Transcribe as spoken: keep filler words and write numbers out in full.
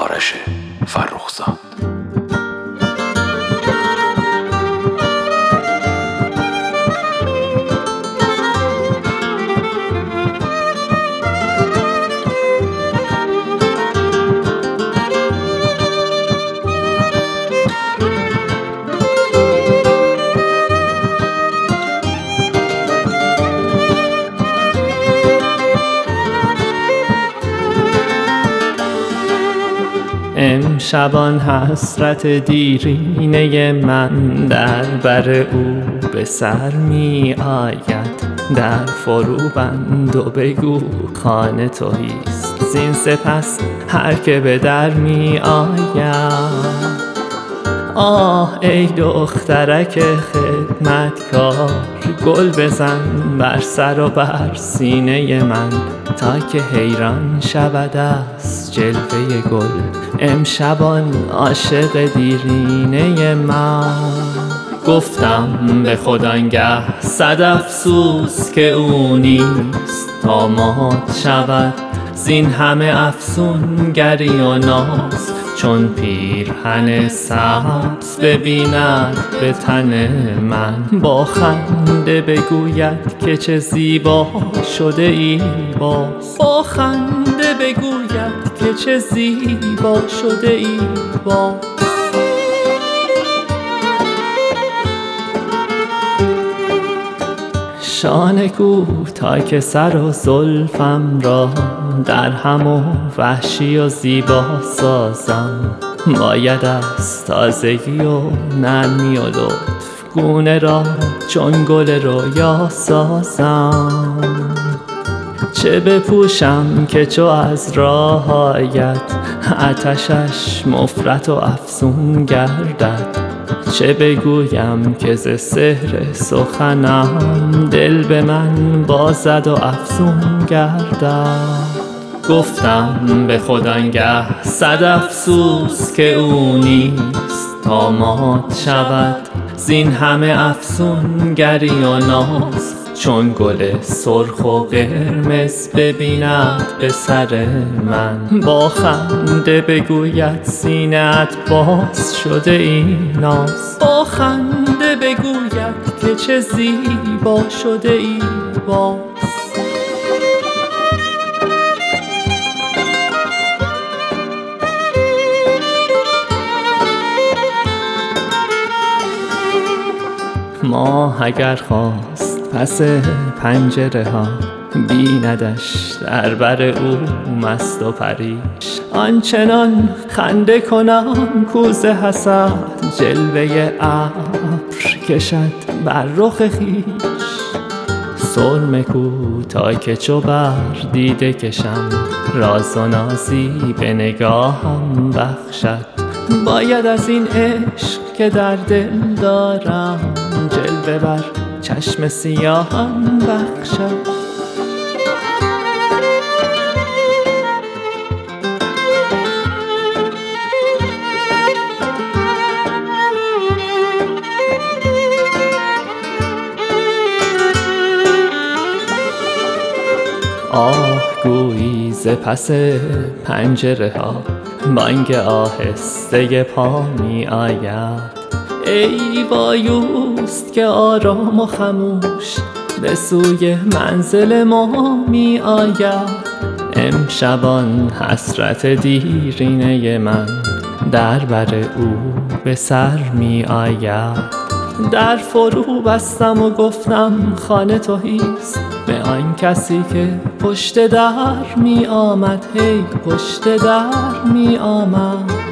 آرش فرخزاد. امشبان حسرت دیرینه من در بر او به سر می آید. در فرو بند و بگو خانه تویست، زین سپس هر که به در می آید. آه ای دخترک خدمتکار، گل بزن بر سر و بر سینه من تا که حیران شود از جلوه گل امشبان عاشق دیرینه من. گفتم به خود آنگه صد افسوس که او نیست تا مات شود زین همه افسونگری و ناز، چون پیرهن سبز ببیند به تن من با خنده بگوید که چه زیبا شده ای باز. با خنده بگوید که چه زیبا شده ای باز. شانه کو تا که سر و زلفم را در هم و وحشی و زیبا سازم، باید از تازگی و نرمی و لطف گونه را چون گل رویا سازم. چه بپوشم که چو از راه آید آتشش مفرط و افزون گردد، چه بگویم که ز سحر سخنم دل به من بازد و افزون گردد. گفتم به خود آنگه صد افسوس که او نیست تا مات شود زین همه افسونگری و ناز، چون گل سرخ و قرمز ببیند به سر من با خنده بگوید سینه‌ات باز شده این ناز. با خنده بگوید که چه زیبا شده ای باز. ماه اگر خواست پس پنجره ها بیندش در بر او مست و پریش، آنچنان خنده کنم کوز حسد جلوه ابر کشد بر رخ خویش. سرمه کو تا که چو بر دیده کشم راز و نازی به نگاهم بخشد، باید از این عشق که در دل دارم جلوه بر چشم سیاهم بخشد. آه گویی ز پس پنجره ها بانگ آهسته پا می آید. ای وایوست که آرام و خموش به سوی منزل ما می آید. امشبان حسرت دیرینه من در بر او به سر می آید. در فرو بستم و گفتم خانه تویست به آن کسی که پشت در می آمد، هی پشت در می آمد.